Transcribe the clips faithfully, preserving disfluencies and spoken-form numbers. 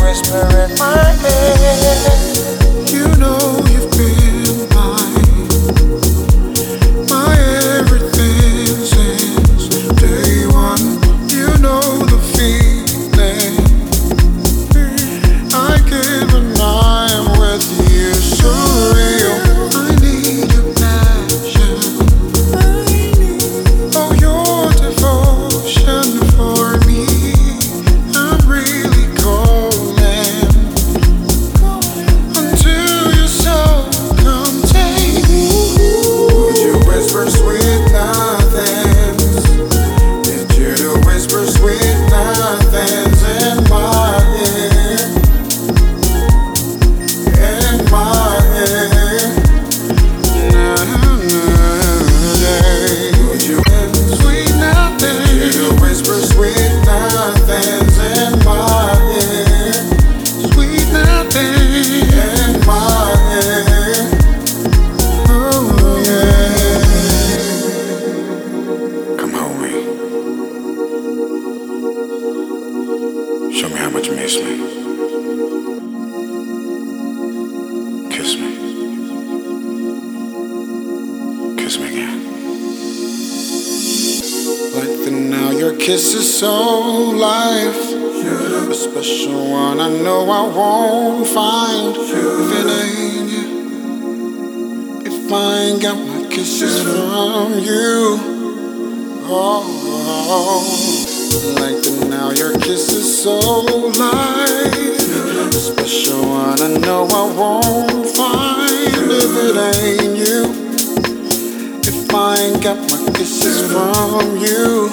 whisper in my ear. You know you've been mine, my everything since day one. You know the feeling I get when I am with you, so real. I need your passion, oh your devotion for me. I'm really calling until your soul come take me. Would you whisper sweet nothings? Did you to whisper sweet nothings in my ear? In my ear. Nah, nah, would you whisper sweet nothings? Did you to whisper sweet nothings in my ear? Sweet nothings in my ear. Oh yeah. Come hold me. Show me how much you miss me. Kiss me. Kiss me again. Like the now your kiss is so life. A special one I know I won't find if it ain't you. If I ain't got my kisses from you. Oh, like the now your kiss is so light. A special one I know I won't find if it ain't you. If I ain't got my kisses from you.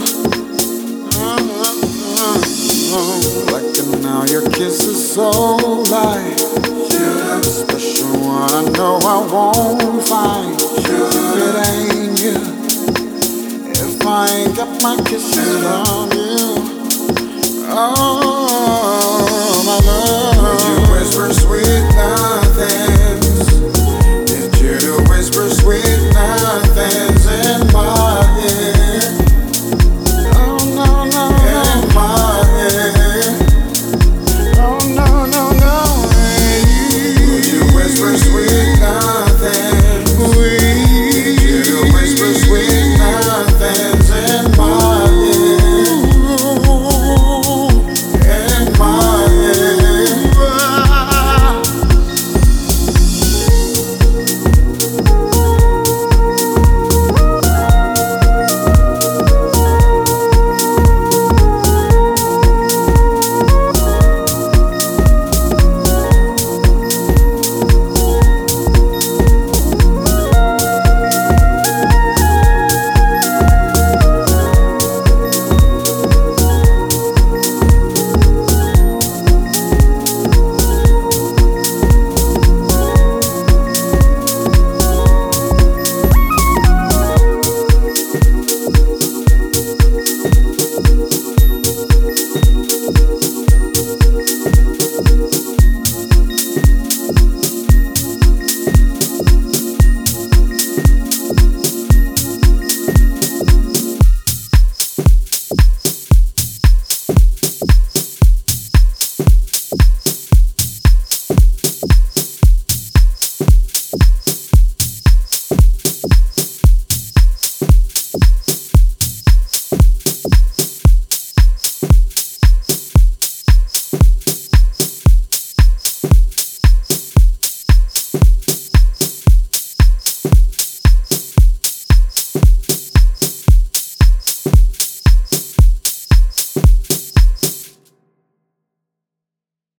Like the now your kiss is so light. A special one I know I won't find if it ain't you. If I ain't got my kisses from you, oh my love.